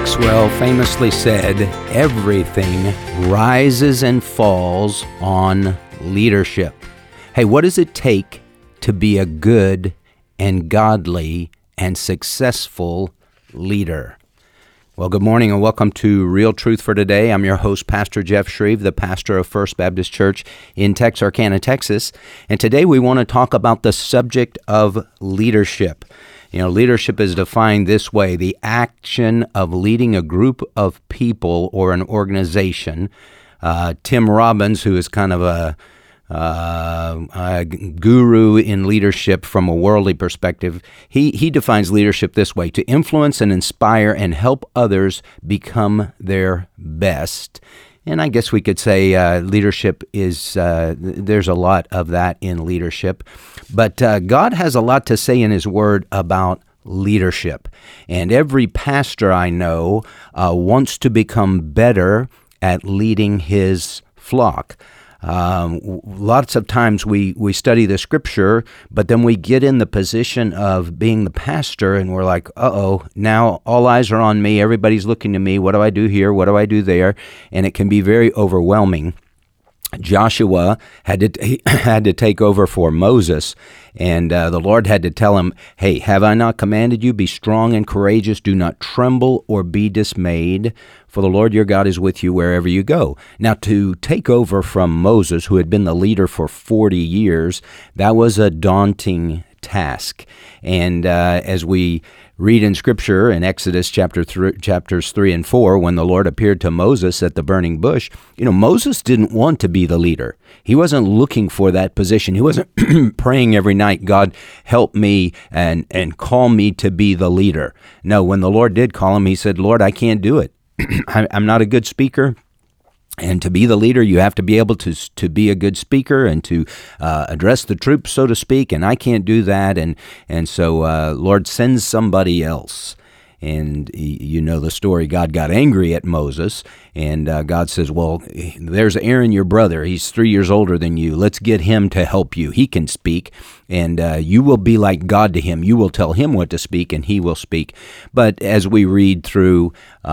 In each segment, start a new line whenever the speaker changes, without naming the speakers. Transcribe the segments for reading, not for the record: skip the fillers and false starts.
Maxwell famously said, "Everything rises and falls on leadership." Hey, what does it take to be a good and godly and successful leader? Well, good morning and welcome to Real Truth for Today. I'm your host, Pastor Jeff Shreve, the pastor of First Baptist Church in Texarkana, Texas. And today we want to talk about the subject of leadership. You know, leadership is defined this way: the action of leading a group of people or an organization. Tim Robbins, who is kind of a guru in leadership from a worldly perspective, he defines leadership this way: to influence and inspire and help others become their best. And I guess we could say leadership is, there's a lot of that in leadership. But God has a lot to say in His Word about leadership. And every pastor I know wants to become better at leading his flock. Lots of times we study the Scripture, but then we get in the position of being the pastor and we're like, now all eyes are on me. Everybody's looking to me. What do I do here? What do I do there? And it can be very overwhelming. Joshua had to take over for Moses, and the Lord had to tell him, "Hey, have I not commanded you? Be strong and courageous. Do not tremble or be dismayed, for the Lord your God is with you wherever you go." Now, to take over from Moses, who had been the leader for 40 years, that was a daunting task. And as we read in Scripture in Exodus chapters 3 and 4, when the Lord appeared to Moses at the burning bush, Moses didn't want to be the leader. He wasn't looking for that position. He wasn't praying every night, "God, help me and call me to be the leader." No, when the Lord did call him, he said, "Lord, I can't do it. I'm not a good speaker. And to be the leader, you have to be able to be a good speaker and to address the troops, so to speak. And I can't do that. And so, Lord, send somebody else." And you know the story. God got angry at Moses, and God says, "Well, there's Aaron, your brother. He's 3 years older than you. Let's get him to help you. He can speak, and you will be like God to him. You will tell him what to speak, and he will speak." But as we read through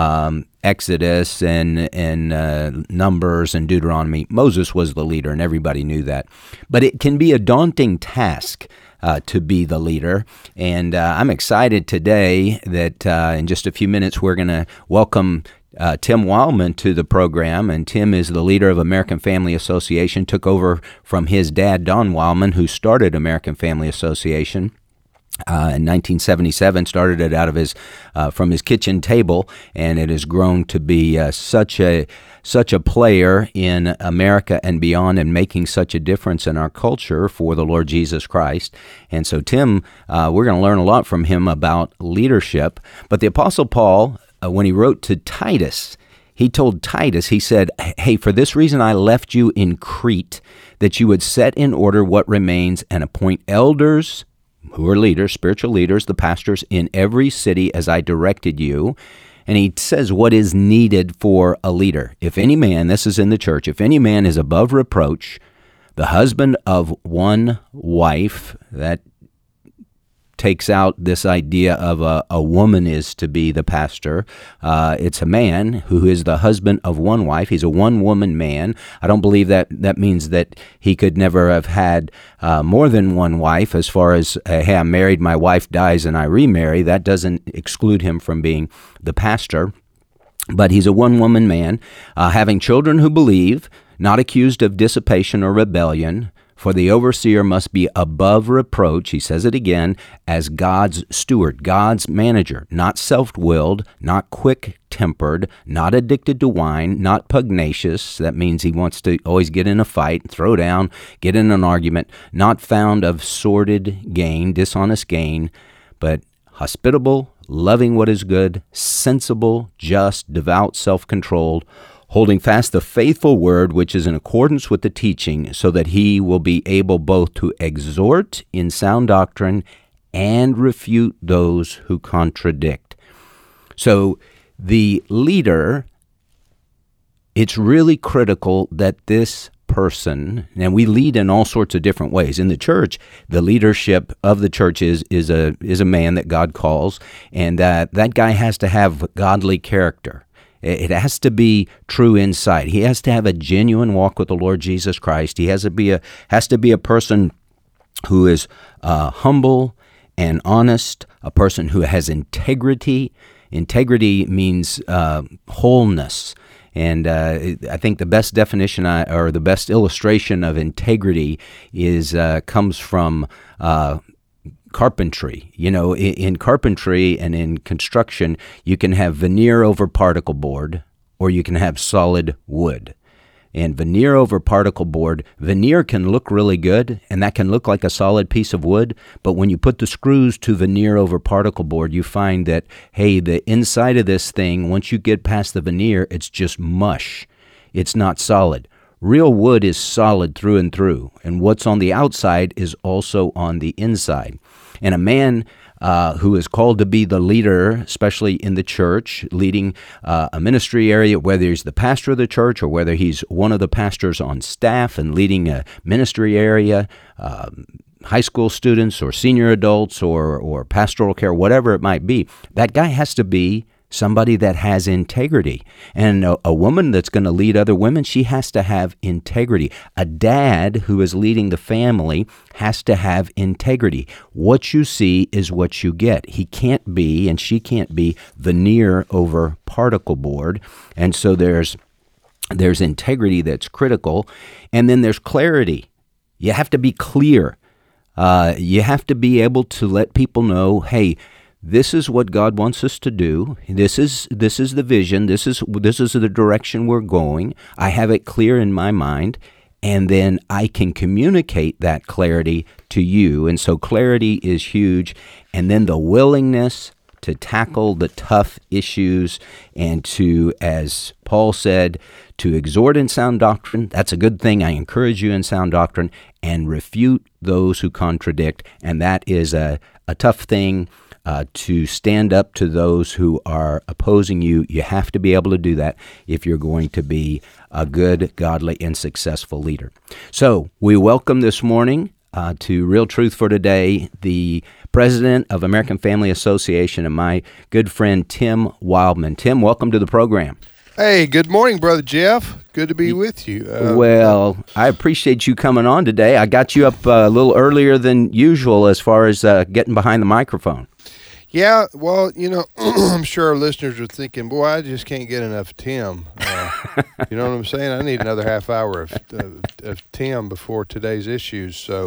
Exodus and Numbers and Deuteronomy, Moses was the leader, and everybody knew that. But it can be a daunting task to be the leader. And I'm excited today that in just a few minutes we're going to welcome Tim Wildman to the program. And Tim is the leader of American Family Association, took over from his dad, Don Wildman, who started American Family Association. In 1977, started it out of from his kitchen table, and it has grown to be such a player in America and beyond, and making such a difference in our culture for the Lord Jesus Christ. And so, Tim, we're going to learn a lot from him about leadership. But the Apostle Paul, when he wrote to Titus, he told Titus, he said, "Hey, for this reason I left you in Crete, that you would set in order what remains and appoint elders," who are leaders, spiritual leaders, the pastors, "in every city as I directed you." And he says what is needed for a leader. "If any man," this is in the church, "if any man is above reproach, the husband of one wife," that takes out this idea of a woman is to be the pastor. It's a man who is the husband of one wife. He's a one-woman man. I don't believe that means that he could never have had more than one wife. As far as, hey, I'm married, my wife dies, and I remarry, that doesn't exclude him from being the pastor. But he's a one-woman man, having children who believe, not accused of dissipation or rebellion. For the overseer must be above reproach," he says it again, "as God's steward," God's manager, "not self-willed, not quick-tempered, not addicted to wine, not pugnacious." That means he wants to always get in a fight, throw down, get in an argument, "not found of sordid gain, dishonest gain, but hospitable, loving what is good, sensible, just, devout, self-controlled, holding fast the faithful word which is in accordance with the teaching, so that he will be able both to exhort in sound doctrine and refute those who contradict." So the leader, it's really critical that this person, and we lead in all sorts of different ways. In the church, the leadership of the church is a man that God calls, and that guy has to have godly character. It has to be true insight. He has to have a genuine walk with the Lord Jesus Christ. He has to be a person who is humble and honest, a person who has integrity. Integrity means wholeness. And I think the best definition or the best illustration of integrity comes from carpentry. You know, in carpentry and in construction, you can have veneer over particle board, or you can have solid wood. And veneer over particle board, veneer can look really good, and that can look like a solid piece of wood, but when you put the screws to veneer over particle board, you find that, hey, the inside of this thing, once you get past the veneer, it's just mush. It's not solid. Real wood is solid through and through, and what's on the outside is also on the inside. And a man who is called to be the leader, especially in the church, leading a ministry area, whether he's the pastor of the church or whether he's one of the pastors on staff and leading a ministry area, high school students or senior adults or pastoral care, whatever it might be, that guy has to be somebody that has integrity. And a woman that's going to lead other women, she has to have integrity. A dad who is leading the family has to have integrity. What you see is what you get. He can't be, and she can't be, veneer over particle board. And so there's integrity that's critical. And then there's clarity. You have to be clear. You have to be able to let people know, hey, this is what God wants us to do. This is the vision. This is the direction we're going. I have it clear in my mind, and then I can communicate that clarity to you. And so clarity is huge. And then the willingness to tackle the tough issues and to, as Paul said, to exhort in sound doctrine. That's a good thing. I encourage you in sound doctrine, and refute those who contradict. And that is a tough thing. To stand up to those who are opposing you. You have to be able to do that if you're going to be a good, godly, and successful leader. So we welcome this morning to Real Truth for Today, the president of American Family Association and my good friend Tim Wildman. Tim, welcome to the program.
Hey, good morning, Brother Jeff. Good to be with you.
Well, I appreciate you coming on today. I got you up a little earlier than usual as far as getting behind the microphone.
Yeah, well, you know, I'm sure our listeners are thinking, boy, I just can't get enough Tim. You know what I'm saying? I need another half hour of Tim before today's issues. So,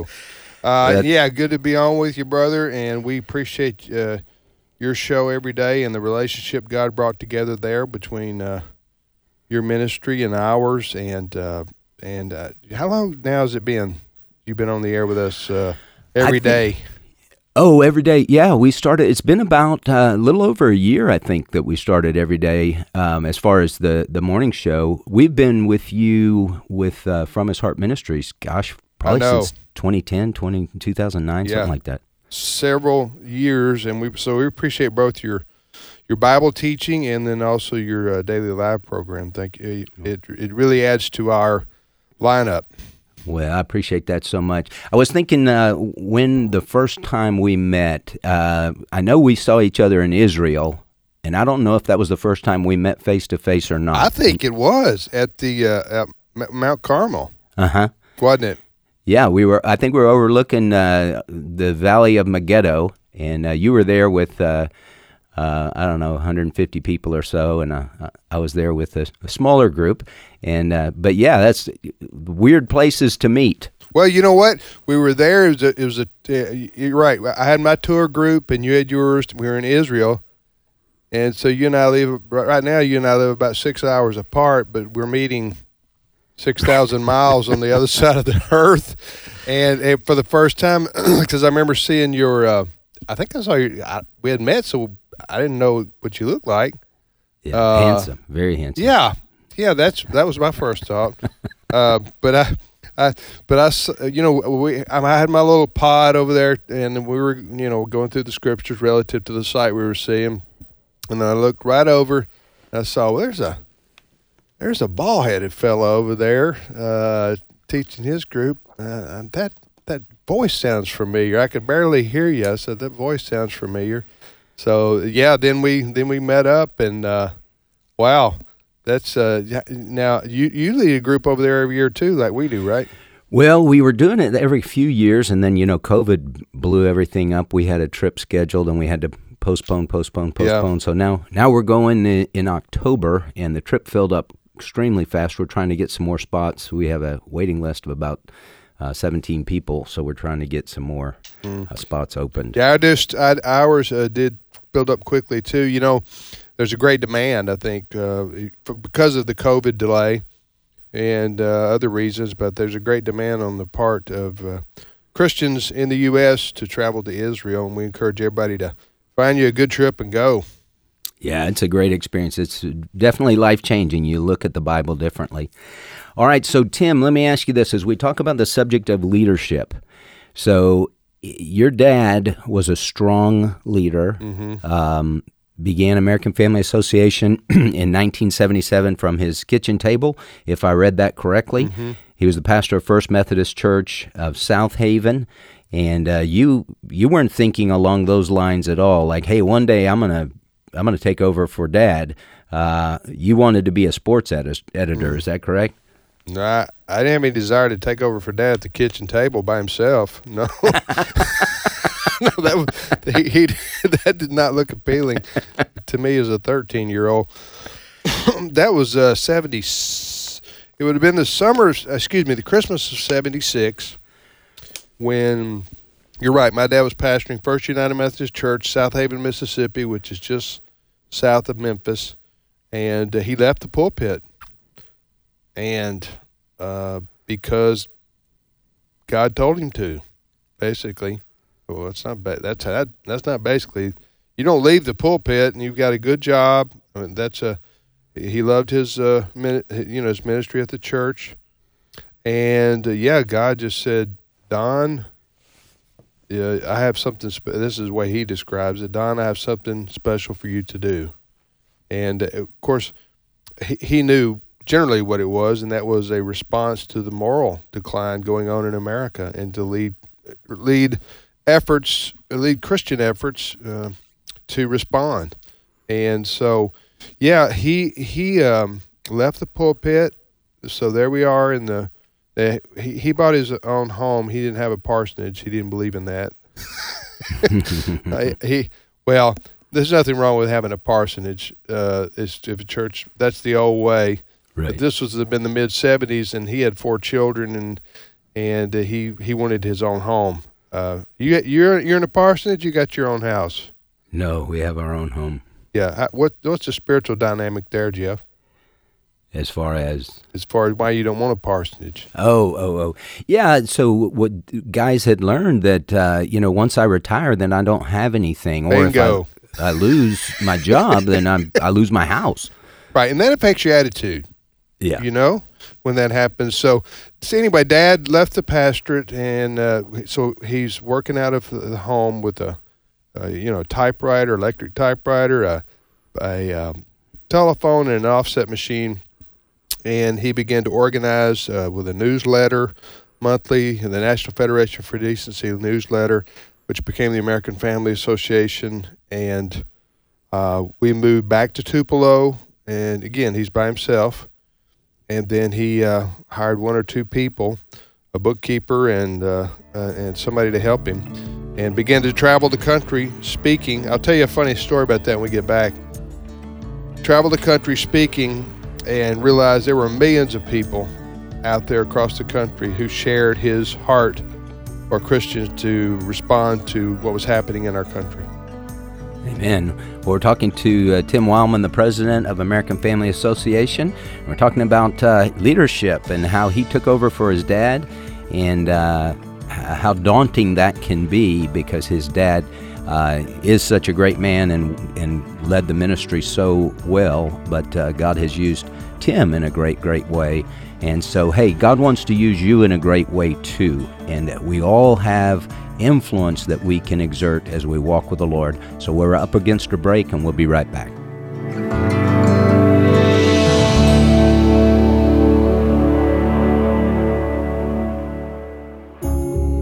yeah, good to be on with you, brother, and we appreciate your show every day and the relationship God brought together there between your ministry and ours. And how long now has it been? You've been on the air with us every day.
Oh, every day. Yeah, we started. It's been about a little over a year, I think, that we started every day. As far as the morning show, we've been with you with From His Heart Ministries. Gosh, probably since 2010, 2009, something like that.
Several years, and we appreciate both your Bible teaching and then also your daily live program. Thank you. It really adds to our lineup.
Well, I appreciate that so much. I was thinking when the first time we met, I know we saw each other in Israel, and I don't know if that was the first time we met face-to-face or not.
I think it was at the at Mount Carmel.
Uh-huh.
Wasn't it?
Yeah, I think we were overlooking the Valley of Megiddo, and you were there with, I don't know, 150 people or so, and I was there with a smaller group. And but yeah, that's weird places to meet.
Well, you know what? We were there. You're right. I had my tour group, and you had yours. We were in Israel, and so you and I live right now. You and I live about 6 hours apart, but we're meeting 6,000 miles on the other side of the earth. And for the first time, because I remember seeing your. I think I saw you. We had met, so I didn't know what you looked like.
Yeah, handsome, very handsome.
Yeah, that was my first thought. But I had my little pod over there, and we were, going through the scriptures relative to the site we were seeing, and I looked right over, and I saw there's a bald-headed fellow over there, teaching his group, that voice sounds familiar. I could barely hear you. I said, that voice sounds familiar. So yeah, then we met up, and wow, that's now you lead a group over there every year too, like we do, right?
Well, we were doing it every few years, and then COVID blew everything up. We had a trip scheduled, and we had to postpone.
Yeah.
So now we're going in October, and the trip filled up extremely fast. We're trying to get some more spots. We have a waiting list of about 17 people, so we're trying to get some more spots opened.
Yeah, ours did build up quickly too. There's a great demand, I think, because of the COVID delay and other reasons, but there's a great demand on the part of Christians in the U.S. to travel to Israel, and we encourage everybody to find you a good trip and go.
Yeah, it's a great experience. It's definitely life-changing. You look at the Bible differently. All right, so Tim, let me ask you this as we talk about the subject of leadership. So your dad was a strong leader, began American Family Association in 1977 from his kitchen table, if I read that correctly. He was the pastor of First Methodist Church of South Haven, and you weren't thinking along those lines at all, like, hey, one day I'm gonna take over for Dad. You wanted to be a sports editor, is that correct?
No, I didn't have any desire to take over for Dad at the kitchen table by himself. No. No, that did not look appealing to me as a 13-year-old. That was 70. It would have been the Christmas of 76, when, you're right, my dad was pastoring First United Methodist Church, South Haven, Mississippi, which is just south of Memphis, and he left the pulpit, and because God told him to, basically. Well, it's not that's not basically. You don't leave the pulpit and you've got a good job. I mean, he loved his his ministry at the church, and God just said, Don, I have something. This is the way he describes it. Don, I have something special for you to do, and of course, he knew generally what it was, and that was a response to the moral decline going on in America, and to lead Christian efforts to respond. And so, he left the pulpit. So there we are he bought his own home. He didn't have a parsonage. He didn't believe in that. There's nothing wrong with having a parsonage. If a church, that's the old way.
Right.
But this was in the mid-'70s, and he had 4 children, and he wanted his own home. You're in a parsonage. You got your own house.
No, we have our own home.
Yeah. What's the spiritual dynamic there, Jeff?
As far as
why you don't want a parsonage.
Oh. Yeah, so what guys had learned that, once I retire, then I don't have anything.
Bingo.
Or if I lose my job, then I lose my house.
Right, and that affects your attitude.
Yeah.
When that happens. So anyway, Dad left the pastorate, and so he's working out of the home with a typewriter, electric typewriter, a telephone, and an offset machine. And he began to organize with a newsletter monthly, the National Federation for Decency newsletter, which became the American Family Association. And we moved back to Tupelo, and again, he's by himself. And then he hired 1 or 2 people, a bookkeeper and somebody to help him, and began to travel the country speaking. I'll tell you a funny story about that when we get back. Travel the country speaking, and realized there were millions of people out there across the country who shared his heart for Christians to respond to what was happening in our country.
Amen. Well, we're talking to Tim Wildmon, the president of American Family Association. We're talking about leadership and how he took over for his dad, and how daunting that can be, because his dad is such a great man and led the ministry so well, but God has used Tim in a great, great way. And so, hey, God wants to use you in a great way too, and we all have influence that we can exert as we walk with the Lord. So we're up against a break, and we'll be right back.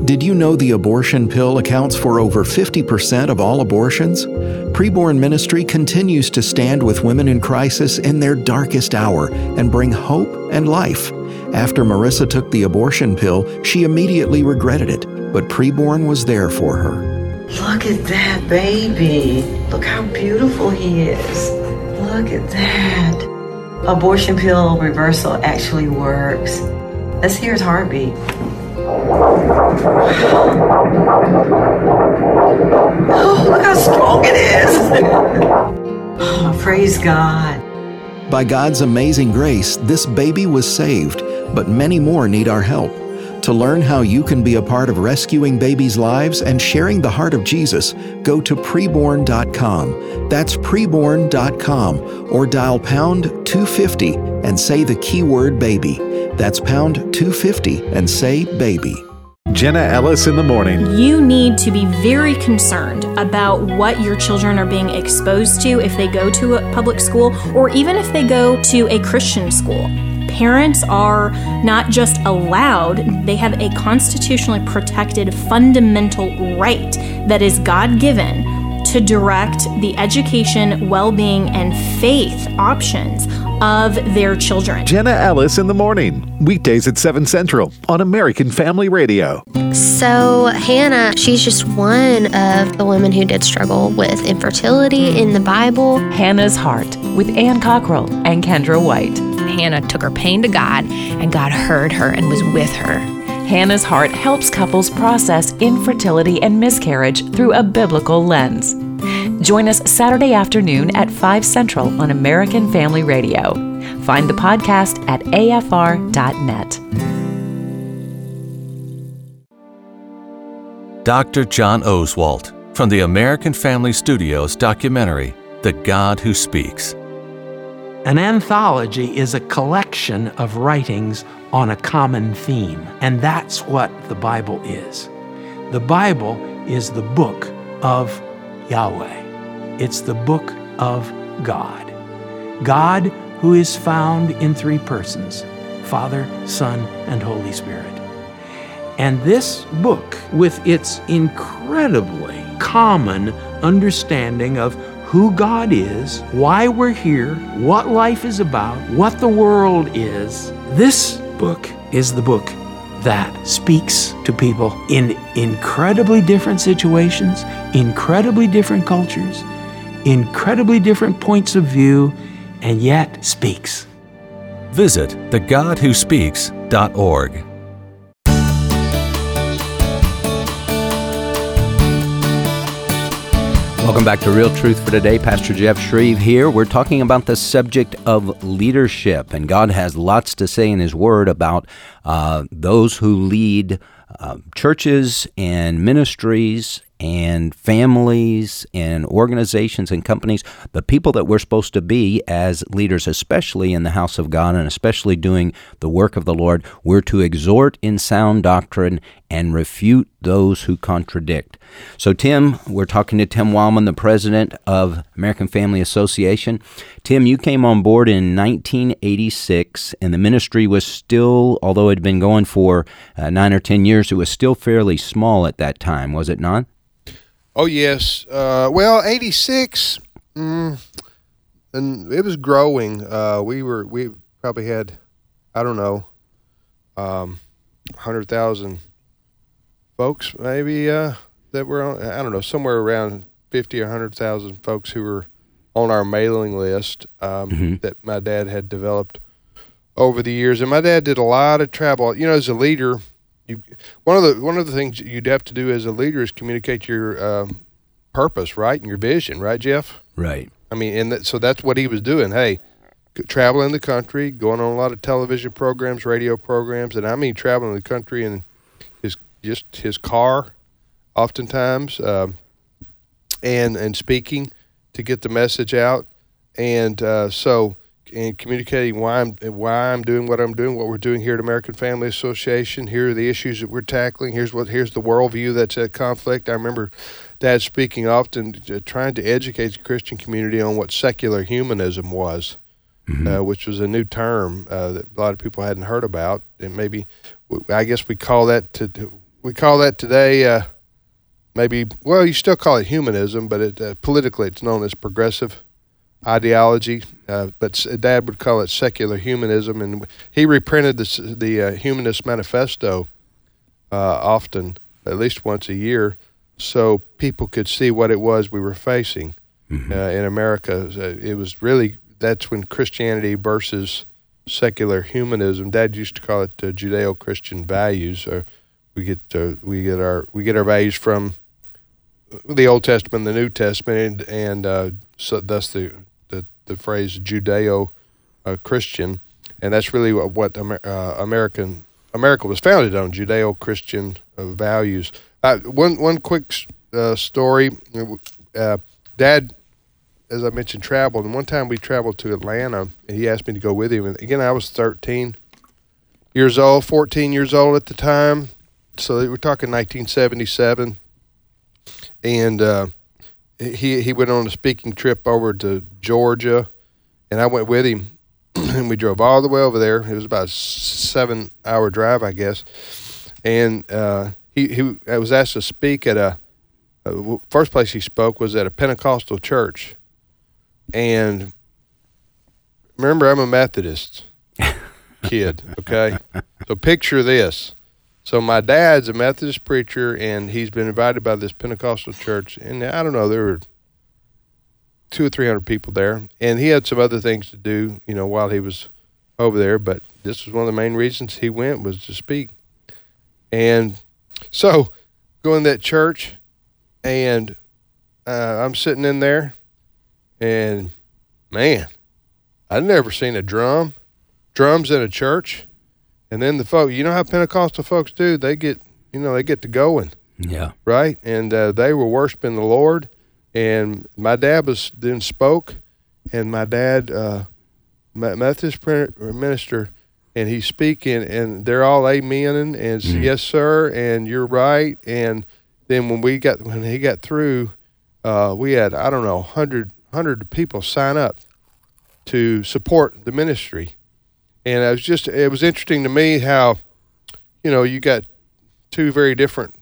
Did you know the abortion pill accounts for over 50% of all abortions? Preborn Ministry continues to stand with women in crisis in their darkest hour and bring hope and life. After Marissa took the abortion pill, she immediately regretted it, but Preborn was there for her.
Look at that baby. Look how beautiful he is. Look at that. Abortion pill reversal actually works. Let's hear his heartbeat. Oh, look how strong it is. Oh, praise God.
By God's amazing grace, this baby was saved, but many more need our help. To learn how you can be a part of rescuing babies' lives and sharing the heart of Jesus, go to preborn.com. That's preborn.com, or dial pound 250 and say the keyword baby. That's pound 250 and say baby.
Jenna Ellis in the morning.
You need to be very concerned about what your children are being exposed to if they go to a public school or even if they go to a Christian school. Parents are not just allowed, they have a constitutionally protected fundamental right that is God-given to direct the education, well-being, and faith options of their children.
Jenna Ellis in the morning, weekdays at 7 Central on American Family Radio.
So Hannah, she's just one of the women who did struggle with infertility in the Bible.
Hannah's Heart with Ann Cockrell and Kendra White.
Hannah took her pain to God, and God heard her and was with her.
Hannah's Heart helps couples process infertility and miscarriage through a biblical lens. Join us Saturday afternoon at 5 Central on American Family Radio. Find the podcast at afr.net.
Dr. John Oswalt from the American Family Studios documentary, The God Who Speaks.
An anthology is a collection of writings on a common theme, and that's what the Bible is. The Bible is the book of Yahweh. It's the book of God. God who is found in three persons, Father, Son, and Holy Spirit. And this book, with its incredibly common understanding of who God is, why we're here, what life is about, what the world is, this book is the book that speaks to people in incredibly different situations, incredibly different cultures, incredibly different points of view, and yet speaks.
Visit thegodwhospeaks.org.
Welcome back to Real Truth for Today. Pastor Jeff Shreve here. We're talking about the subject of leadership, and God has lots to say in His Word about those who lead churches and ministries and families and organizations and companies, the people that we're supposed to be as leaders, especially in the house of God and especially doing the work of the Lord. We're to exhort in sound doctrine and refute those who contradict. So, Tim, we're talking to Tim Wildmon, the president of American Family Association. Tim, you came on board in 1986, and the ministry was still, although it had been going for 9 or 10 years, it was still fairly small at that time, was it not?
Oh, yes. Well, 86, and it was growing. We probably had, 100,000 folks maybe that were on, somewhere around 50 or 100,000 folks who were on our mailing list that my dad had developed over the years. And my dad did a lot of travel. As a leader, one of the things you'd have to do as a leader is communicate your purpose, right, and your vision, right, Jeff?
Right.
So that's what he was doing. Hey, traveling the country, going on a lot of television programs, radio programs, and traveling the country in his car, oftentimes, and speaking to get the message out, and communicating why I'm doing what I'm doing, what we're doing here at American Family Association. Here are the issues that we're tackling. Here's the worldview that's at conflict. I remember Dad speaking often, trying to educate the Christian community on what secular humanism was, which was a new term that a lot of people hadn't heard about, and maybe I guess we call that we call that today maybe, well, you still call it humanism, but politically it's known as progressive ideology. But Dad would call it secular humanism, and he reprinted the Humanist Manifesto often, at least once a year, so people could see what it was we were facing in America. It was really, that's when Christianity versus secular humanism. Dad used to call it Judeo-Christian values. Or we get our values from the Old Testament, the New Testament, and so thus the phrase Judeo-Christian, and that's really what America was founded on, Judeo-Christian values. One quick story. Dad, as I mentioned, traveled, and one time we traveled to Atlanta, and he asked me to go with him. And again, I was 14 years old at the time, so we're talking 1977. And he went on a speaking trip over to Georgia, and I went with him, and we drove all the way over there. It was about a 7-hour drive, I guess. And I was asked to speak at first place he spoke was at a Pentecostal church. And remember, I'm a Methodist kid, okay? So picture this. So my dad's a Methodist preacher, and he's been invited by this Pentecostal church. And I don't know, there were 200 or 300 people there. And he had some other things to do, while he was over there. But this was one of the main reasons he went, was to speak. And so going to that church, and I'm sitting in there, and man, I'd never seen drums in a church. And then the folk, how Pentecostal folks do, they get to going.
Yeah.
Right? And they were worshiping the Lord. And my dad then spoke, and my dad, Methodist minister, and he's speaking, and they're all amening and yes, sir, and you're right. And then when he got through, we had, I don't know, 100 people sign up to support the ministry. And it was interesting to me how, you got two very different,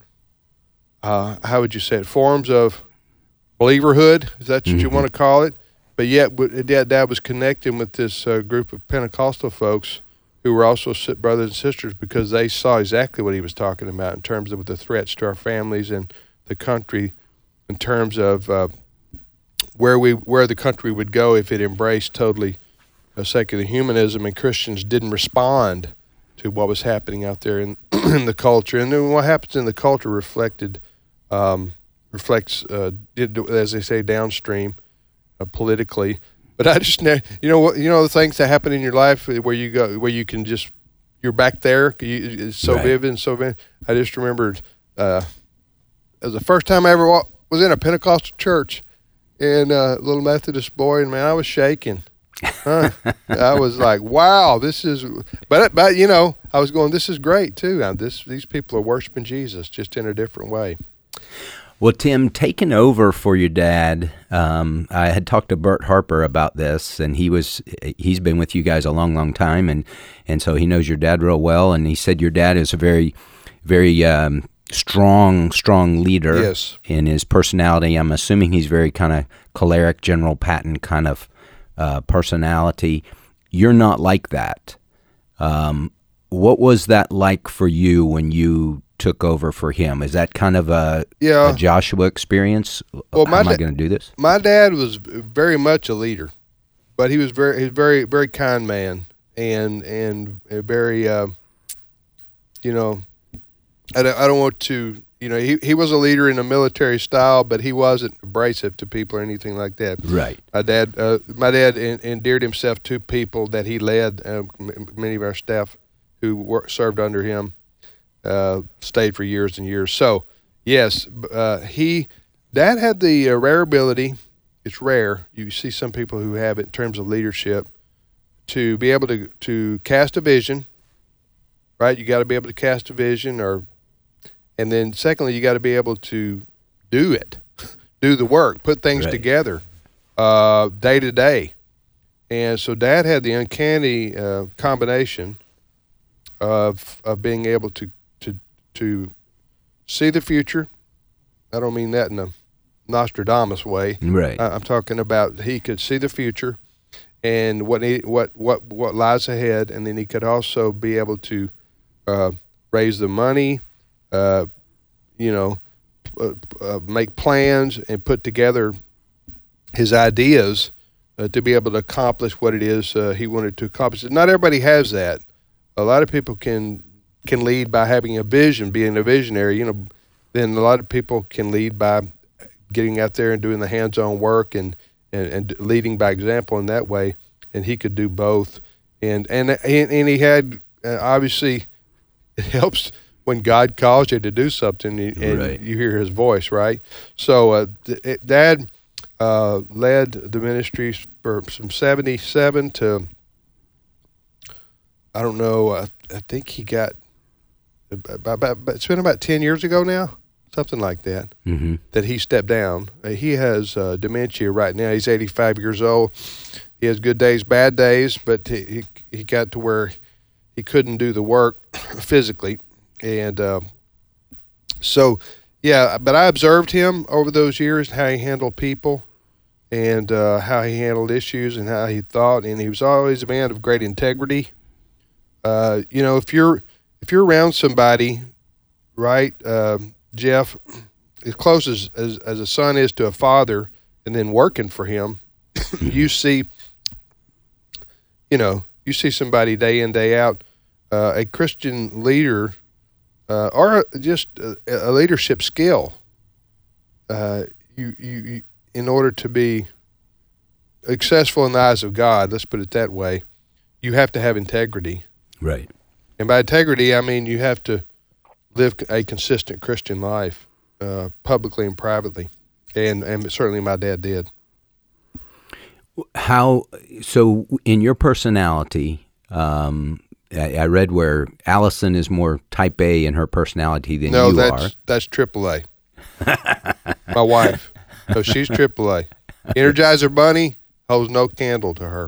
how would you say it, forms of believerhood, if that's what you want to call it. But yet, Dad was connecting with this group of Pentecostal folks who were also brothers and sisters, because they saw exactly what he was talking about in terms of the threats to our families and the country, in terms of where the country would go if it embraced totally secular humanism, and Christians didn't respond to what was happening out there in the culture. And then what happens in the culture reflects, as they say, downstream politically. But I just, the things that happen in your life where you can just, you're back there. It's so vivid and so vivid. I just remembered it was the first time I ever was in a Pentecostal church, and a little Methodist boy, and man, I was shaking. I was like, wow, this is, but I was going, this is great too. These people are worshiping Jesus just in a different way.
Well, Tim, taking over for your dad, I had talked to Bert Harper about this, and he's been with you guys a long, long time, and so he knows your dad real well, and he said your dad is a very, very strong leader.
Yes. In
his personality. I'm assuming he's very kind of choleric, General Patton kind of personality. You're not like that. What was that like for you when you took over for him? Is that kind of a Joshua experience? Well, how am I going to do this?
My dad was very much a leader, but he's very, very kind man, and a very, I don't want to, he was a leader in a military style, but he wasn't abrasive to people or anything like that.
Right.
My dad endeared himself to people that he led. Many of our staff who served under him stayed for years and years. So, yes, Dad had the rare ability. It's rare. You see some people who have it in terms of leadership, to be able to cast a vision. Right. You got to be able to cast a vision, and then secondly, you got to be able to do it, do the work, put things together, day to day. And so Dad had the uncanny combination of being able to see the future. I don't mean that in a Nostradamus way.
Right.
I'm talking about he could see the future and what lies ahead, and then he could also be able to raise the money, make plans and put together his ideas to be able to accomplish what it is he wanted to accomplish. Not everybody has that. A lot of people can lead by having a vision, being a visionary. Then a lot of people can lead by getting out there and doing the hands-on work and leading by example in that way. And he could do both. And he had obviously it helps when God calls you to do something and
right.
you hear his voice, right? So Dad led the ministries from 77 to, I don't know, I think he got, it's been about 10 years ago now, something like that, that he stepped down. He has dementia right now. He's 85 years old. He has good days, bad days, but he got to where he couldn't do the work physically. And but I observed him over those years, how he handled people and how he handled issues and how he thought. And he was always a man of great integrity. If you're around somebody, right, Jeff, as close as a son is to a father, and then working for him, you see somebody day in, day out, a Christian leader, or just a leadership skill. You in order to be successful in the eyes of God, let's put it that way, you have to have integrity.
Right.
And by integrity, I mean you have to live a consistent Christian life, publicly and privately, and certainly my dad did.
So in your personality, I read where Allison is more type A in her personality than you are.
No, that's AAA. My wife. So she's AAA. Energizer Bunny holds no candle to her.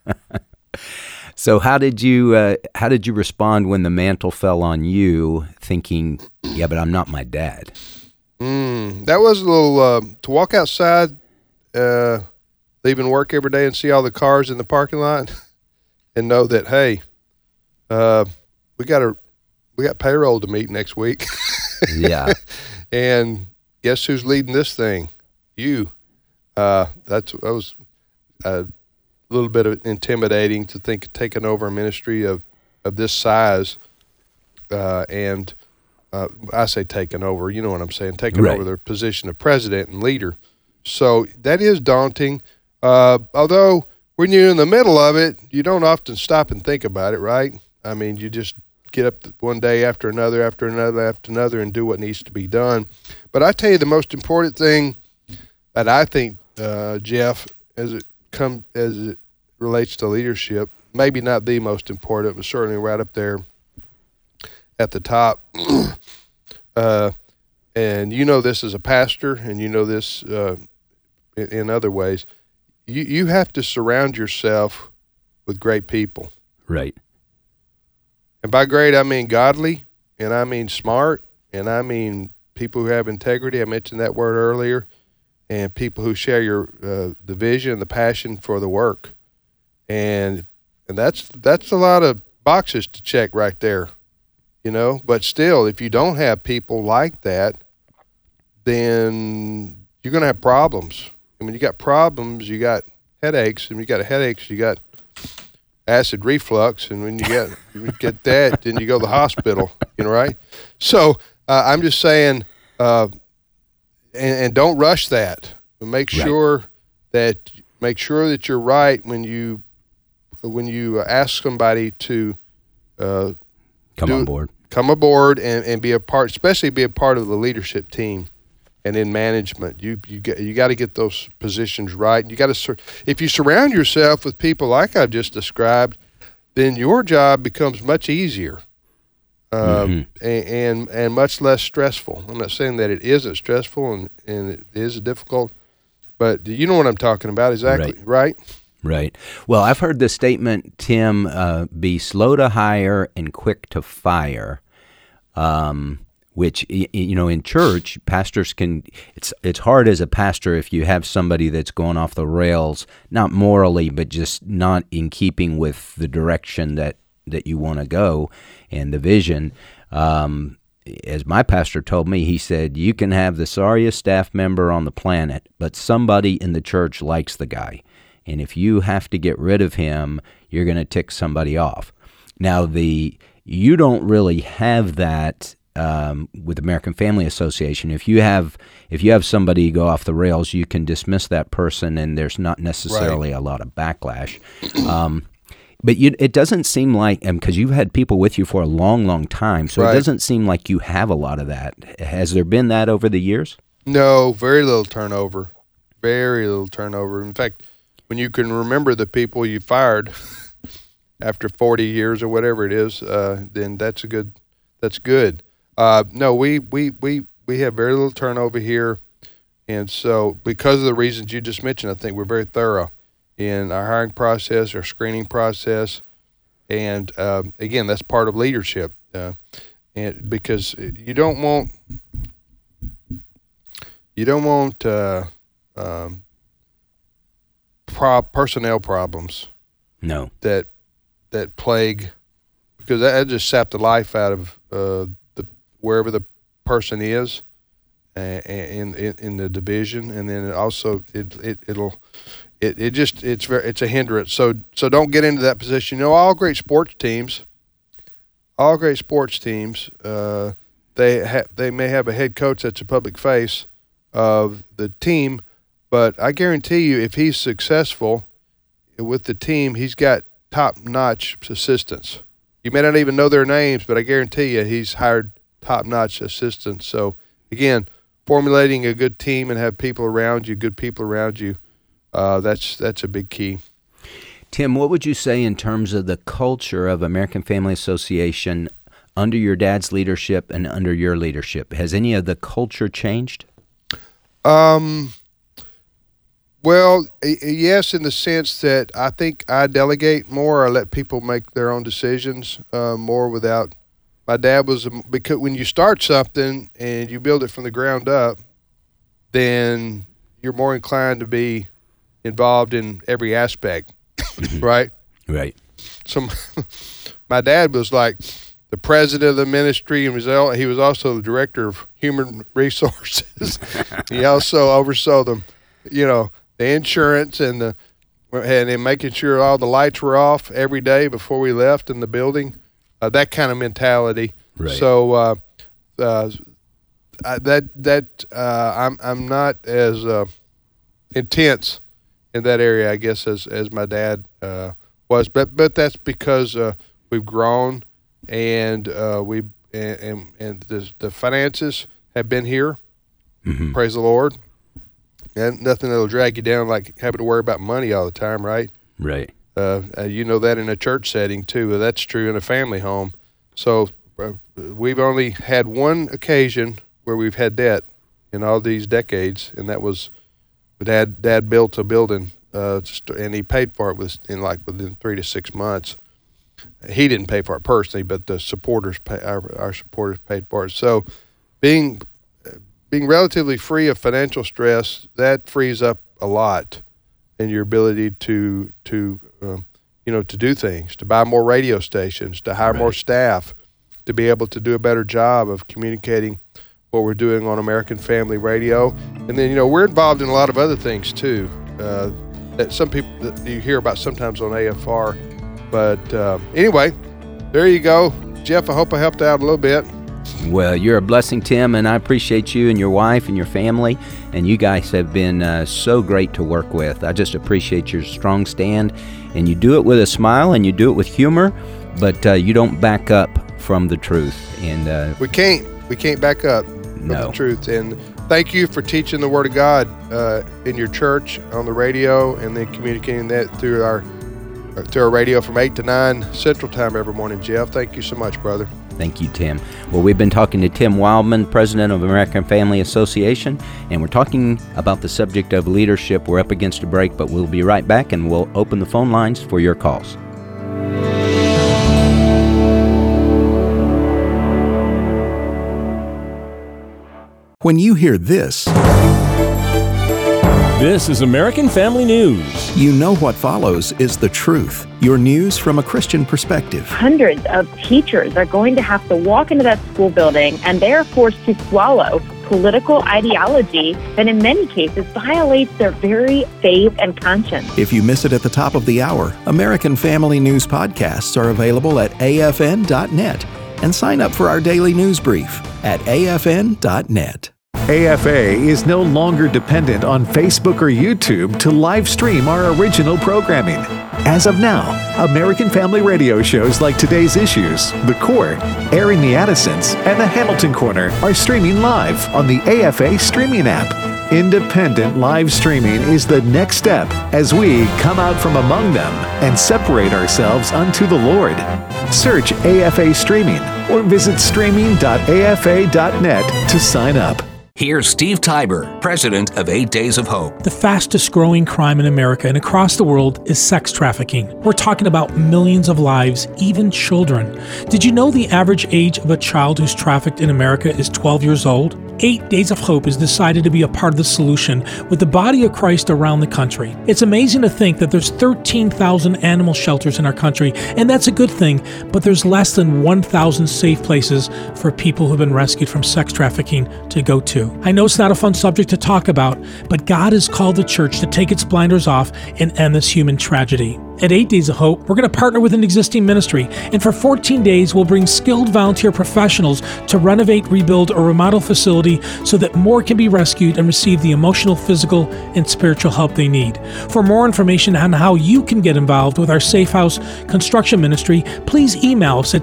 So how did you respond when the mantle fell on you, thinking, yeah, but I'm not my dad?
That was a little to walk outside, leaving work every day and see all the cars in the parking lot, and know that, hey, we got payroll to meet next week.
Yeah.
And guess who's leading this thing? You. That was a little bit of intimidating to think of taking over a ministry of this size, and I say taking over, you know what I'm saying, taking over the position of president and leader. So that is daunting. Although when you're in the middle of it, you don't often stop and think about it, right? I mean, you just get up one day after another, and do what needs to be done. But I tell you, the most important thing that I think, Jeff, as it relates to leadership, maybe not the most important, but certainly right up there at the top. And you know this as a pastor, and you know this in other ways. You have to surround yourself with great people.
Right.
And by great, I mean godly, and I mean smart, and I mean people who have integrity. I mentioned that word earlier. And people who share your the vision and the passion for the work. And that's a lot of boxes to check right there, But still, if you don't have people like that, then you're going to have problems. And when you got problems, you got headaches. And when you got headaches, you got acid reflux. And when you get that, then you go to the hospital, right? So I'm just saying, and don't rush that. Make sure that you're right when you ask somebody to come aboard and be a part, especially be a part of the leadership team and in management. You got to get those positions right. You got to, if you surround yourself with people like I've just described, then your job becomes much easier. And much less stressful. I'm not saying that it isn't stressful and it is difficult, but you know what I'm talking about exactly, right?
Right. Well, I've heard the statement, Tim, be slow to hire and quick to fire. which, in church, pastors can, it's hard as a pastor if you have somebody that's going off the rails, not morally, but just not in keeping with the direction that you want to go and the vision. As my pastor told me, he said, you can have the sorriest staff member on the planet, but somebody in the church likes the guy. And if you have to get rid of him, you're going to tick somebody off. Now, you don't really have that with American Family Association. If you have somebody go off the rails, you can dismiss that person, and there's not necessarily a lot of backlash. But it doesn't seem like, because you've had people with you for a long, long time, so it doesn't seem like you have a lot of that. Has there been that over the years?
No, very little turnover. Very little turnover. In fact, when you can remember the people you fired after 40 years or whatever it is, then that's good. No, we have very little turnover here, and so because of the reasons you just mentioned, I think we're very thorough in our hiring process, our screening process, and again, that's part of leadership. And because you don't want personnel problems.
No.
That plague, because that just sapped the life out of wherever the person is in the division, and then also it's a hindrance. So don't get into that position. All great sports teams, they may have a head coach that's a public face of the team, but I guarantee you, if he's successful with the team, he's got top-notch assistants. You may not even know their names, but I guarantee you he's hired top-notch assistants. So, again, formulating a good team and have good people around you, that's a big key.
Tim, what would you say in terms of the culture of American Family Association under your dad's leadership and under your leadership? Has any of the culture changed?
Well, yes, in the sense that I think I delegate more. I let people make their own decisions more without. My dad was, because when you start something and you build it from the ground up, then you're more inclined to be involved in every aspect, right?
Right.
So my dad was like the president of the ministry, and he was also the director of human resources. He also oversaw them, the insurance and making sure all the lights were off every day before we left in the building, that kind of mentality.
Right.
So I'm not as intense in that area, I guess, as my dad was. But that's because we've grown, and the finances have been here. Mm-hmm. Praise the Lord. And nothing that'll drag you down like having to worry about money all the time, right?
Right.
You know that in a church setting, too. That's true in a family home. So we've only had one occasion where we've had debt in all these decades, and that was Dad built a building, and he paid for it within 3 to 6 months. He didn't pay for it personally, but the supporters, our supporters paid for it. So being relatively free of financial stress, that frees up a lot in your ability to do things, to buy more radio stations, to hire more staff, to be able to do a better job of communicating what we're doing on American Family Radio. And then, we're involved in a lot of other things too, that some people that you hear about sometimes on AFR. But anyway, there you go. Jeff, I hope I helped out a little bit.
Well, you're a blessing, Tim, and I appreciate you and your wife and your family, and you guys have been so great to work with. I just appreciate your strong stand, and you do it with a smile, and you do it with humor, but you don't back up from the truth. And
we can't back up from the truth. And thank you for teaching the Word of God in your church, on the radio, and then communicating that through our radio from 8 to 9 Central Time every morning, Jeff. Thank you so much, brother.
Thank you, Tim. Well, we've been talking to Tim Wildman, president of American Family Association, and we're talking about the subject of leadership. We're up against a break, but we'll be right back, and we'll open the phone lines for your calls.
When you hear this,
this is American Family News.
You know what follows is the truth. Your news from a Christian perspective.
Hundreds of teachers are going to have to walk into that school building, and they are forced to swallow political ideology that in many cases violates their very faith and conscience.
If you miss it at the top of the hour, American Family News podcasts are available at afn.net. And sign up for our daily news brief at afn.net.
AFA is no longer dependent on Facebook or YouTube to live stream our original programming. As of now, American Family Radio shows like Today's Issues, The Core, Airing the Addisons, and The Hamilton Corner are streaming live on the AFA streaming app. Independent live streaming is the next step as we come out from among them and separate ourselves unto the Lord. Search AFA Streaming or visit streaming.afa.net to sign up.
Here's Steve Tiber, president of 8 Days of Hope.
The fastest growing crime in America and across the world is sex trafficking. We're talking about millions of lives, even children. Did you know the average age of a child who's trafficked in America is 12 years old? 8 Days of Hope has decided to be a part of the solution with the body of Christ around the country. It's amazing to think that there's 13,000 animal shelters in our country, and that's a good thing, but there's less than 1,000 safe places for people who've been rescued from sex trafficking to go to. I know it's not a fun subject to talk about, but God has called the church to take its blinders off and end this human tragedy. At 8 Days of Hope, we're going to partner with an existing ministry, and for 14 days, we'll bring skilled volunteer professionals to renovate, rebuild, or remodel facility so that more can be rescued and receive the emotional, physical, and spiritual help they need. For more information on how you can get involved with our Safe House construction ministry, please email us at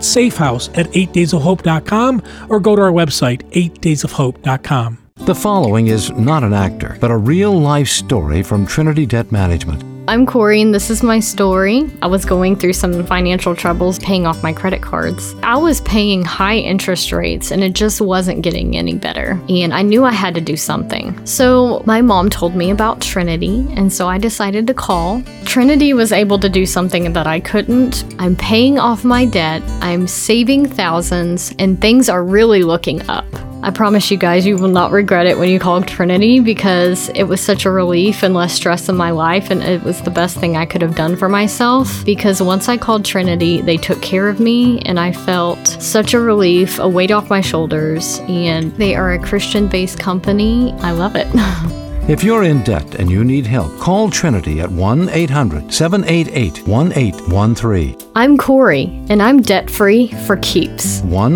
safehouse@8daysofhope.com or go to our website, 8daysofhope.com.
The following is not an actor, but a real-life story from Trinity Debt Management.
I'm Corey, and this is my story. I was going through some financial troubles paying off my credit cards. I was paying high interest rates, and it just wasn't getting any better. And I knew I had to do something. So my mom told me about Trinity, and so I decided to call. Trinity was able to do something that I couldn't. I'm paying off my debt, I'm saving thousands, and things are really looking up. I promise you guys, you will not regret it when you call Trinity, because it was such a relief and less stress in my life, and it was the best thing I could have done for myself, because once I called Trinity, they took care of me, and I felt such a relief, a weight off my shoulders, and they are a Christian-based company. I love it.
If you're in debt and you need help, call Trinity at 1-800-788-1813.
I'm Corey, and I'm debt-free for keeps.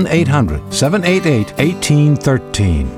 1-800-788-1813.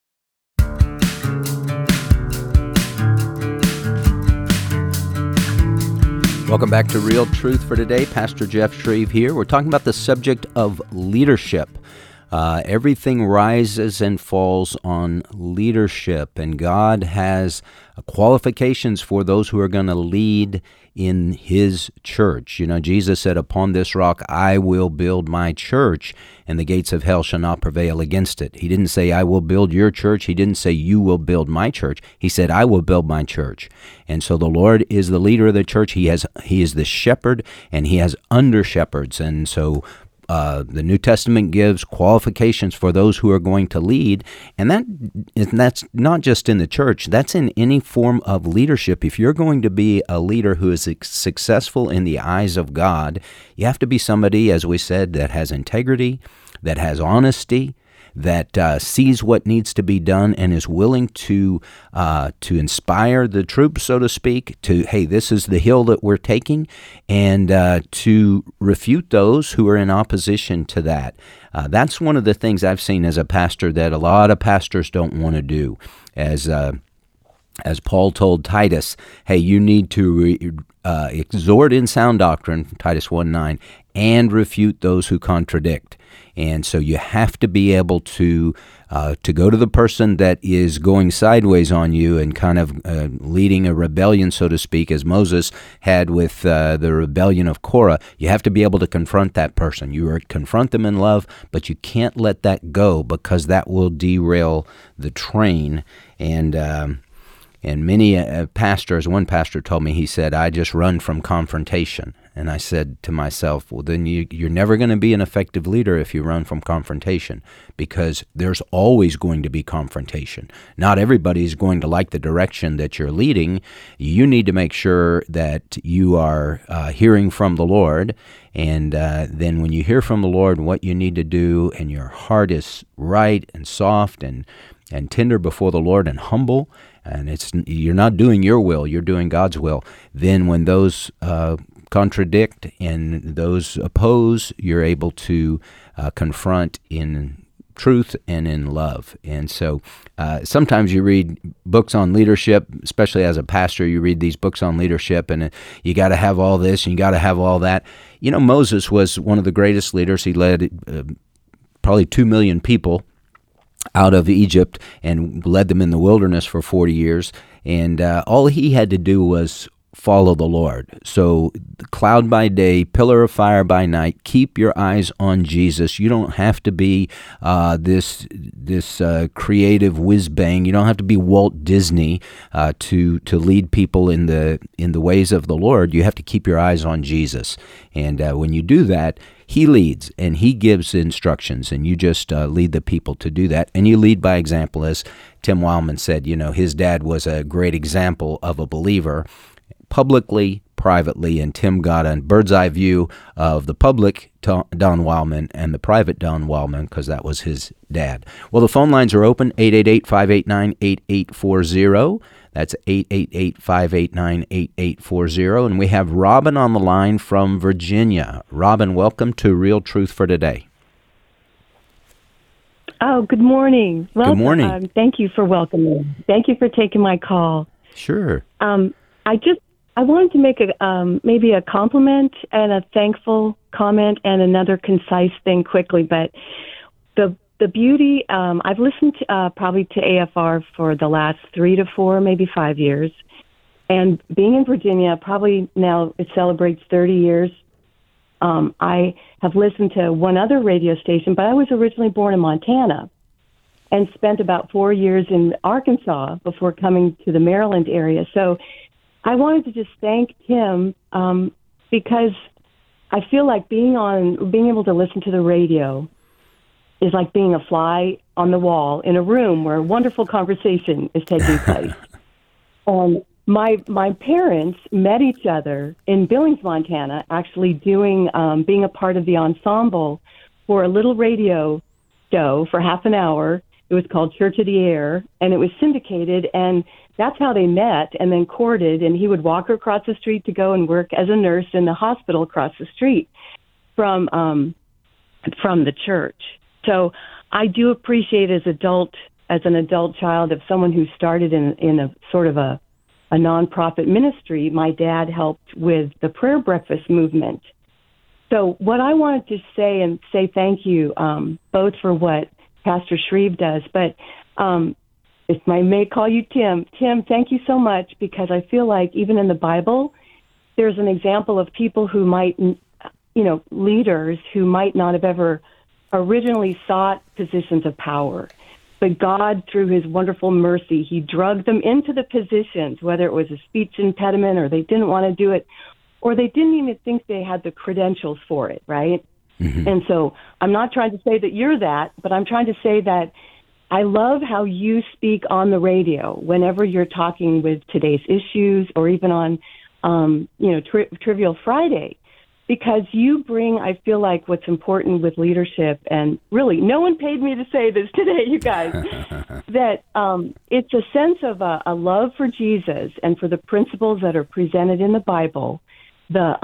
Welcome back to Real Truth for Today. Pastor Jeff Shreve here. We're talking about the subject of leadership. Everything rises and falls on leadership, and God has qualifications for those who are going to lead in His church. You know, Jesus said, "Upon this rock I will build my church, and the gates of hell shall not prevail against it." He didn't say, "I will build your church." He didn't say, "You will build my church." He said, "I will build my church." And so the Lord is the leader of the church. He is the shepherd, and He has under shepherds. And so the New Testament gives qualifications for those who are going to lead, and that's not just in the church, that's in any form of leadership. If you're going to be a leader who is successful in the eyes of God, you have to be somebody, as we said, that has integrity, that has honesty, that sees what needs to be done and is willing to inspire the troops, so to speak, to, hey, this is the hill that we're taking, and to refute those who are in opposition to that. That's one of the things I've seen as a pastor that a lot of pastors don't want to do. As Paul told Titus, hey, you need to exhort in sound doctrine, Titus 1:9, and refute those who contradict. And so you have to be able to go to the person that is going sideways on you and kind of leading a rebellion, so to speak, as Moses had with the rebellion of Korah. You have to be able to confront that person. You confront them in love, but you can't let that go, because that will derail the train. And And many pastors, one pastor told me, he said, I just run from confrontation. And I said to myself, well, then you're never going to be an effective leader if you run from confrontation, because there's always going to be confrontation. Not everybody's going to like the direction that you're leading. You need to make sure that you are hearing from the Lord. And then when you hear from the Lord what you need to do, and your heart is right and soft and tender before the Lord and humble, and you're not doing your will, you're doing God's will, then when those contradict and those oppose, you're able to confront in truth and in love. And so sometimes you read books on leadership, especially as a pastor, you read these books on leadership, and you got to have all this and you got to have all that. You know, Moses was one of the greatest leaders. He led probably 2 million people out of Egypt and led them in the wilderness for 40 years. And all he had to do was follow the Lord. So cloud by day, pillar of fire by night, keep your eyes on Jesus. You don't have to be this creative whiz-bang. You don't have to be Walt Disney to lead people in the ways of the Lord. You have to keep your eyes on Jesus. And when you do that, He leads and He gives instructions, and you just lead the people to do that. And you lead by example, as Tim Wildman said. You know, his dad was a great example of a believer, publicly, privately, and Tim got a bird's eye view of the public Don Wildman and the private Don Wildman, because that was his dad. Well, the phone lines are open, 888-589-8840. That's 888-589-8840. And we have Robin on the line from Virginia. Robin, welcome to Real Truth for Today.
Oh, good morning. Well,
good morning.
Thank you for welcoming. Thank you for taking my call.
Sure.
I wanted to make maybe a compliment and a thankful comment and another concise thing quickly. But the beauty, I've listened probably to AFR for the last 3 to 4, maybe 5 years. And being in Virginia, probably now it celebrates 30 years. I have listened to one other radio station, but I was originally born in Montana and spent about 4 years in Arkansas before coming to the Maryland area. So I wanted to just thank Tim because I feel like being able to listen to the radio is like being a fly on the wall in a room where a wonderful conversation is taking place. And my parents met each other in Billings, Montana, actually being a part of the ensemble for a little radio show for half an hour. It was called Church of the Air, and it was syndicated, and that's how they met and then courted, and he would walk her across the street to go and work as a nurse in the hospital across the street from the church. So I do appreciate as an adult child of someone who started in a sort of a nonprofit ministry. My dad helped with the prayer breakfast movement. So what I wanted to say thank you both for what Pastor Shreve does, but if I may call you Tim. Tim, thank you so much, because I feel like even in the Bible, there's an example of people who might, leaders who might not have ever originally sought positions of power. But God, through His wonderful mercy, He drugged them into the positions, whether it was a speech impediment or they didn't want to do it, or they didn't even think they had the credentials for it, right? Mm-hmm. And so I'm not trying to say that you're that, but I'm trying to say that I love how you speak on the radio whenever you're talking with today's issues, or even on, Trivial Friday, because you bring, I feel like, what's important with leadership. And really, no one paid me to say this today, you guys, that it's a sense of a love for Jesus and for the principles that are presented in the Bible, the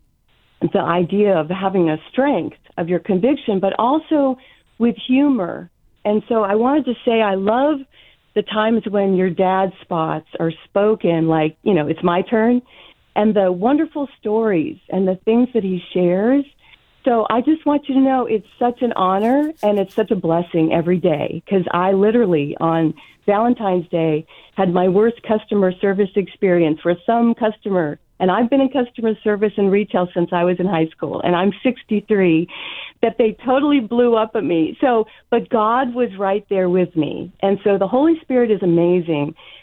idea of having a strength of your conviction, but also with humor. And so I wanted to say I love the times when your dad's spots are spoken like, it's my turn, and the wonderful stories and the things that he shares. So I just want you to know it's such an honor and it's such a blessing every day, because I literally on Valentine's Day had my worst customer service experience for some customer. And I've been in customer service and retail since I was in high school, and I'm 63, that they totally blew up at me. So, but God was right there with me. And so the Holy Spirit is amazing.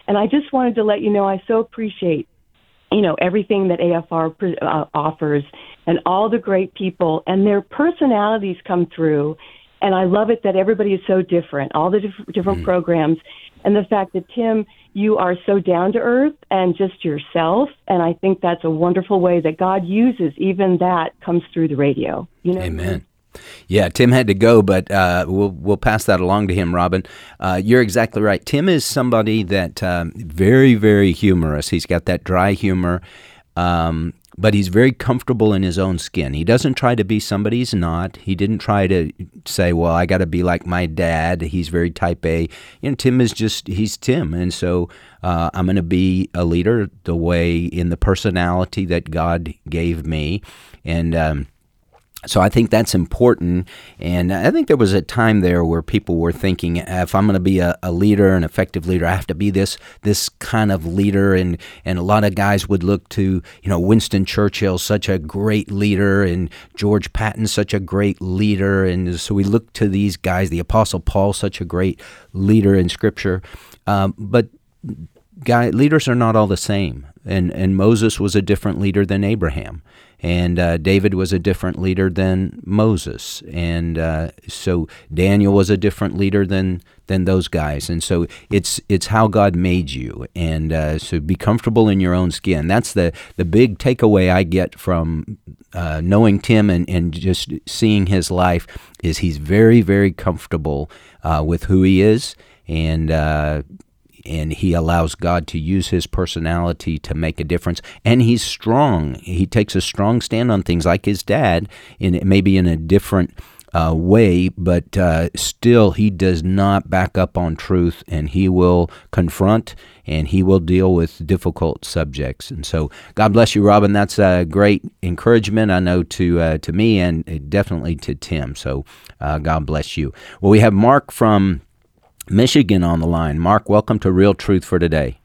And I just wanted to let you know I so appreciate, everything that AFR offers and all the great people, and their personalities come through. And I love it that everybody is so different, all the different programs. And the fact that, Tim, you are so down to earth and just yourself. And I think that's a wonderful way that God uses. Even that comes through the radio.
Amen. Yeah, Tim had to go, but we'll pass that along to him, Robin. You're exactly right. Tim is somebody that very, very humorous. He's got that dry humor, but he's very comfortable in his own skin. He doesn't try to be somebody he's not. He didn't try to say, well, I got to be like my dad. He's very type A. Tim is he's Tim. And so I'm going to be a leader the way in the personality that God gave me. And so I think that's important, and I think there was a time there where people were thinking, if I'm going to be a leader, an effective leader, I have to be this kind of leader, and a lot of guys would look to, Winston Churchill, such a great leader, and George Patton, such a great leader, and so we look to these guys, the Apostle Paul, such a great leader in Scripture, but leaders are not all the same, and Moses was a different leader than Abraham. And David was a different leader than Moses, and so Daniel was a different leader than those guys. And so it's how God made you, and so be comfortable in your own skin. That's the big takeaway I get from knowing Tim and just seeing his life is he's very, very comfortable with who he is, and he allows God to use his personality to make a difference. And he's strong. He takes a strong stand on things like his dad, maybe in a different way, but still he does not back up on truth, and he will confront and he will deal with difficult subjects. And so God bless you, Robin. That's a great encouragement, I know, to me and definitely to Tim. So God bless you. Well, we have Mark from Michigan on the line. Mark, welcome to Real Truth for Today.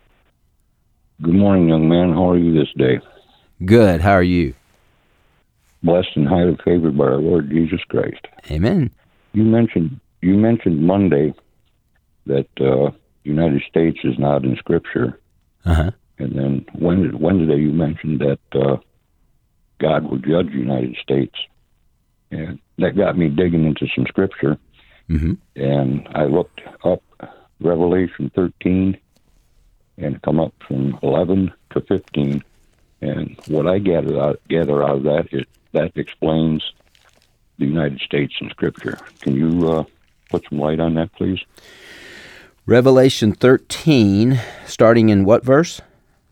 Good morning, young man. How are you this day?
Good. How are you?
Blessed and highly favored by our Lord Jesus Christ.
Amen.
You mentioned Monday that the United States is not in Scripture.
Uh-huh.
And then Wednesday you mentioned that God will judge the United States. And that got me digging into some Scripture.
Mm-hmm.
And I looked up Revelation 13 and come up from 11 to 15. And what I gather out of that is that explains the United States in Scripture. Can you put some light on that, please?
Revelation 13, starting in what verse?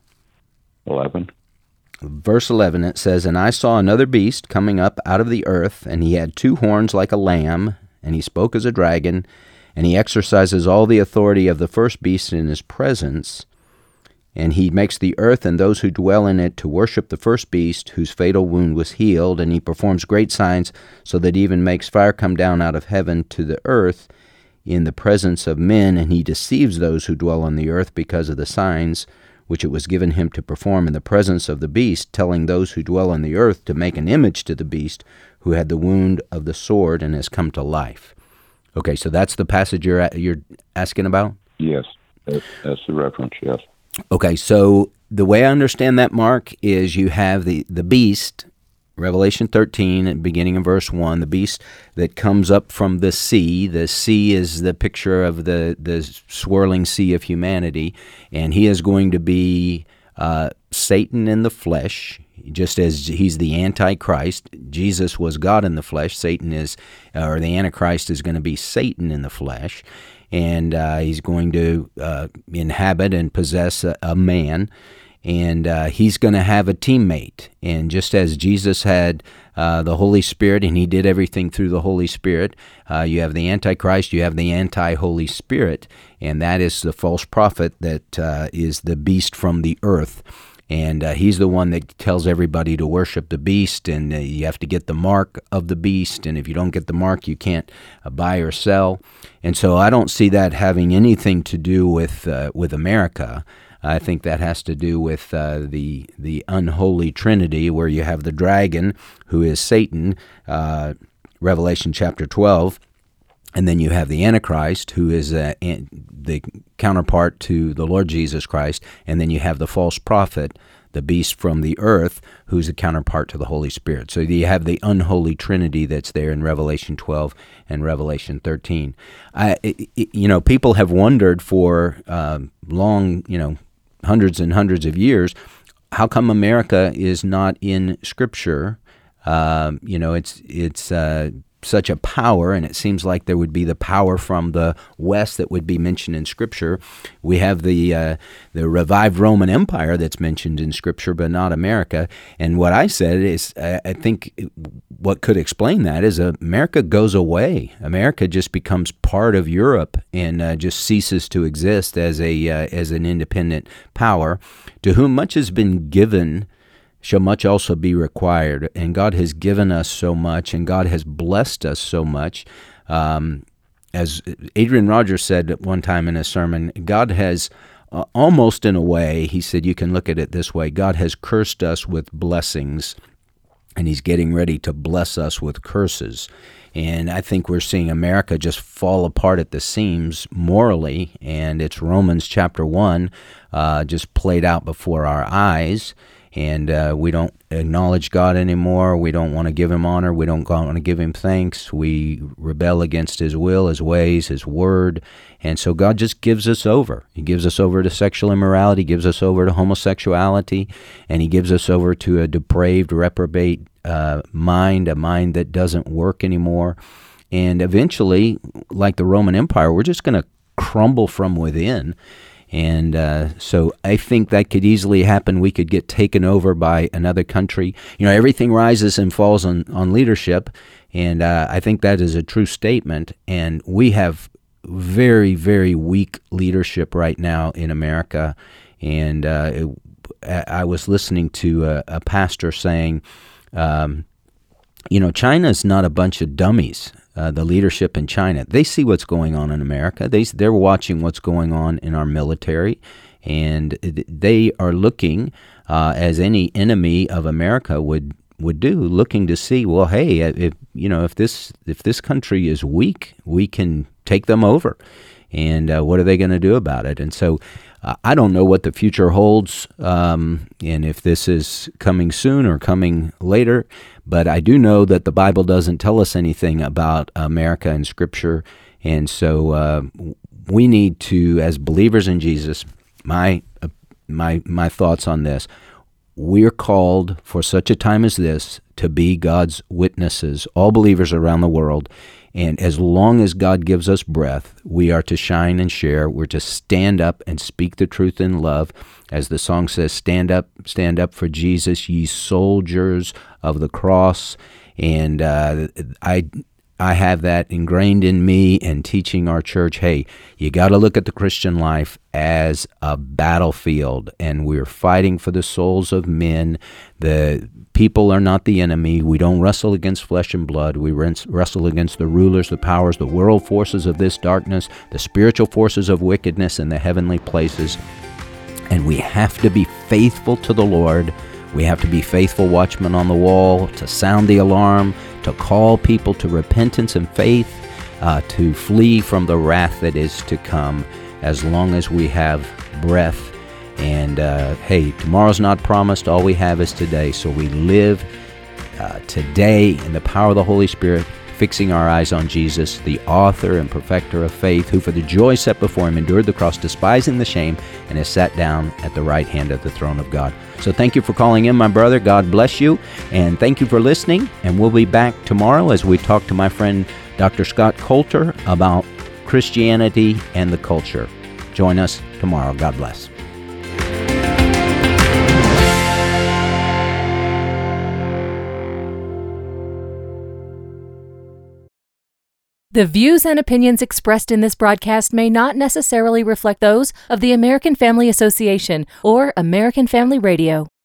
11.
Verse 11, it says, "And I saw another beast coming up out of the earth, and he had 2 horns like a lamb, and he spoke as a dragon, and he exercises all the authority of the first beast in his presence, and he makes the earth and those who dwell in it to worship the first beast, whose fatal wound was healed, and he performs great signs, so that even makes fire come down out of heaven to the earth in the presence of men, and he deceives those who dwell on the earth because of the signs which it was given him to perform in the presence of the beast, telling those who dwell on the earth to make an image to the beast, who had the wound of the sword and has come to life." Okay, so that's the passage you're asking about?
Yes, that's the reference, yes.
Okay, so the way I understand that, Mark, is you have the beast, Revelation 13, beginning in verse 1, the beast that comes up from the sea. The sea is the picture of the swirling sea of humanity, and he is going to be Satan in the flesh, just as he's the Antichrist. Jesus was God in the flesh. Satan is, or the Antichrist is going to be Satan in the flesh, and he's going to inhabit and possess a man, and he's going to have a teammate. And just as Jesus had the Holy Spirit, and he did everything through the Holy Spirit, you have the Antichrist, you have the anti-Holy Spirit, and that is the false prophet that is the beast from the earth. And he's the one that tells everybody to worship the beast, and you have to get the mark of the beast, and if you don't get the mark, you can't buy or sell. And so I don't see that having anything to do with America. I think that has to do with the unholy trinity, where you have the dragon, who is Satan, Revelation chapter 12, and then you have the Antichrist, who is the counterpart to the Lord Jesus Christ, and then you have the false prophet, the beast from the earth, who's a counterpart to the Holy Spirit. So you have the unholy trinity that's there in Revelation 12 and Revelation 13. People have wondered for long, hundreds and hundreds of years, how come America is not in Scripture? It's such a power, and it seems like there would be the power from the West that would be mentioned in Scripture. We have the revived Roman Empire that's mentioned in Scripture, but not America. And what I said is, I think what could explain that is America goes away. America just becomes part of Europe and just ceases to exist as an independent power. To whom much has been given, shall much also be required. And God has given us so much, and God has blessed us so much. As Adrian Rogers said at one time in a sermon, God has almost in a way, he said, you can look at it this way, God has cursed us with blessings, and he's getting ready to bless us with curses. And I think we're seeing America just fall apart at the seams morally, and it's Romans chapter 1 just played out before our eyes. And we don't acknowledge God anymore. We don't want to give him honor. We don't want to give him thanks. We rebel against his will, his ways, his word. And so God just gives us over. He gives us over to sexual immorality, gives us over to homosexuality, and he gives us over to a depraved, reprobate mind, a mind that doesn't work anymore. And eventually, like the Roman Empire, we're just going to crumble from within. And so I think that could easily happen. We could get taken over by another country. Everything rises and falls on leadership, and I think that is a true statement. And we have very, very weak leadership right now in America. And I was listening to a pastor saying, China's not a bunch of dummies. The leadership in China, they see what's going on in America. They're watching what's going on in our military, and they are looking, as any enemy of America would do, looking to see, well, hey, if this country is weak, we can take them over, and what are they going to do about it? And so I don't know what the future holds, and if this is coming soon or coming later, but I do know that the Bible doesn't tell us anything about America in Scripture, and so we need to, as believers in Jesus, my thoughts on this, we're called for such a time as this to be God's witnesses, all believers around the world. And as long as God gives us breath, we are to shine and share. We're to stand up and speak the truth in love. As the song says, stand up for Jesus, ye soldiers of the cross. And I have that ingrained in me and teaching our church, hey, you got to look at the Christian life as a battlefield, and we're fighting for the souls of men. The people are not the enemy. We don't wrestle against flesh and blood. We wrestle against the rulers, the powers, the world forces of this darkness, the spiritual forces of wickedness in the heavenly places. And we have to be faithful to the Lord. We have to be faithful watchmen on the wall, to sound the alarm, to call people to repentance and faith, to flee from the wrath that is to come, as long as we have breath. And hey, tomorrow's not promised. All we have is today. So we live today in the power of the Holy Spirit, fixing our eyes on Jesus, the author and perfecter of faith, who for the joy set before him endured the cross, despising the shame, and has sat down at the right hand of the throne of God. So thank you for calling in, my brother. God bless you. And thank you for listening. And we'll be back tomorrow as we talk to my friend Dr. Scott Coulter about Christianity and the culture. Join us tomorrow. God bless.
The views and opinions expressed in this broadcast may not necessarily reflect those of the American Family Association or American Family Radio.